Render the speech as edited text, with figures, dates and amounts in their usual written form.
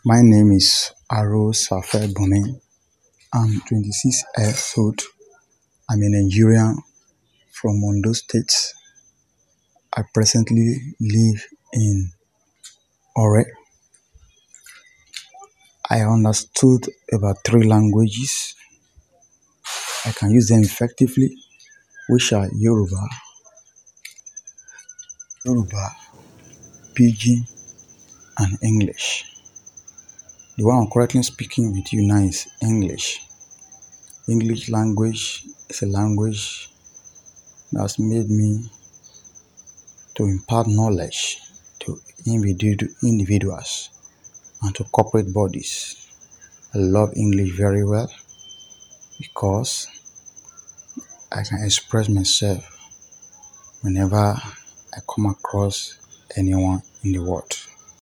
My name is Aro Safe Bumi. I'm 26 years old. I'm a Nigerian from Ondo State. I presently live in Ore. I understood about three languages. I can use them effectively, which are Yoruba, Pidgin, and English. The one I'm currently speaking with you now is English. English language is a language that's made me to impart knowledge to individuals and to corporate bodies. I love English very well because I can express myself whenever I come across anyone in the world.